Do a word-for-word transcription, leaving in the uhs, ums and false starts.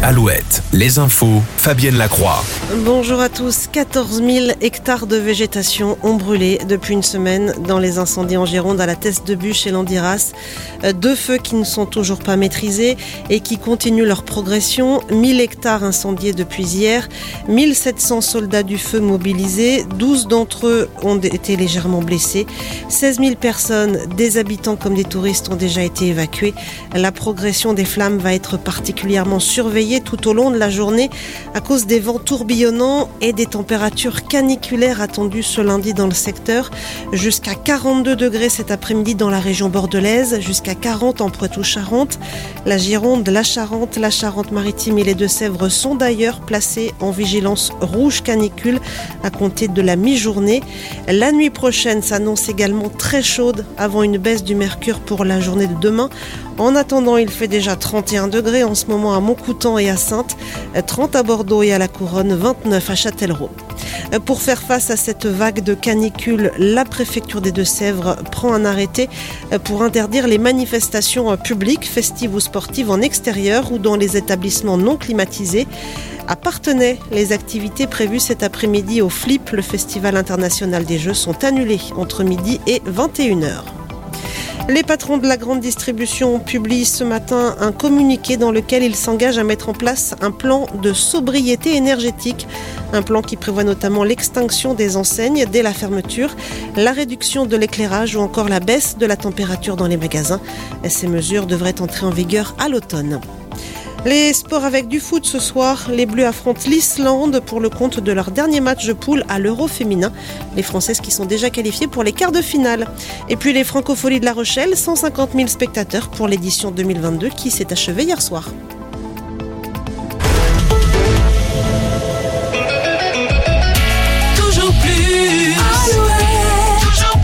Alouette, les infos, Fabienne Lacroix. Bonjour à tous. quatorze mille hectares de végétation ont brûlé depuis une semaine dans les incendies en Gironde à la Teste-de-Buch et Landiras. Deux feux qui ne sont toujours pas maîtrisés et qui continuent leur progression. mille hectares incendiés depuis hier. mille sept cents soldats du feu mobilisés. douze d'entre eux ont été légèrement blessés. seize mille personnes, des habitants comme des touristes, ont déjà été évacués. La progression des flammes va être particulièrement surveillée tout au long de la journée à cause des vents tourbillonnants et des températures caniculaires attendues ce lundi dans le secteur. Jusqu'à quarante-deux degrés cet après-midi dans la région bordelaise, jusqu'à quarante en Poitou-Charentes. La Gironde, la Charente, la Charente-Maritime et les Deux-Sèvres sont d'ailleurs placés en vigilance rouge canicule à compter de la mi-journée. La nuit prochaine s'annonce également très chaude avant une baisse du mercure pour la journée de demain. En attendant, il fait déjà trente et un degrés en ce moment à Montcoutan et à Saintes, trente à Bordeaux et à la Couronne, vingt-neuf à Châtellerault. Pour faire face à cette vague de canicule, la préfecture des Deux-Sèvres prend un arrêté pour interdire les manifestations publiques, festives ou sportives en extérieur ou dans les établissements non climatisés. À Parthenay, les activités prévues cet après-midi au Flip, le Festival international des Jeux, sont annulées entre midi et vingt et une heures. Les patrons de la grande distribution publient ce matin un communiqué dans lequel ils s'engagent à mettre en place un plan de sobriété énergétique. Un plan qui prévoit notamment l'extinction des enseignes dès la fermeture, la réduction de l'éclairage ou encore la baisse de la température dans les magasins. Ces mesures devraient entrer en vigueur à l'automne. Les sports avec du foot ce soir. Les Bleus affrontent l'Islande pour le compte de leur dernier match de poule à l'Euro féminin. Les Françaises qui sont déjà qualifiées pour les quarts de finale. Et puis les Francopholies de La Rochelle, cent cinquante mille spectateurs pour l'édition deux mille vingt-deux qui s'est achevée hier soir.